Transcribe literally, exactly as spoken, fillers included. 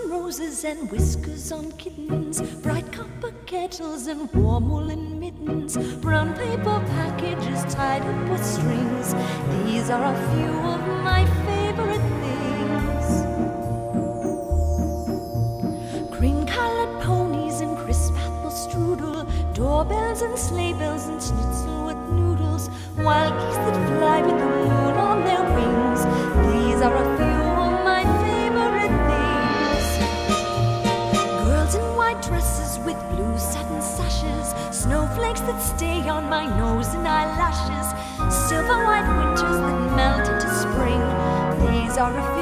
and roses and whiskers on kittens, bright copper kettles and warm woolen mittens, brown paper packages tied up with strings. These are a few of my favorite things. Cream-colored ponies and crisp apple strudel, doorbells and sleigh bells and schnitzel with noodles, wild geese that fly with the moon on their wings. These are a few of my favorite things. Girls in white dresses with blue satin sashes, snowflakes that stay on my nose and eyelashes, silver white winters that melt into spring. These are a few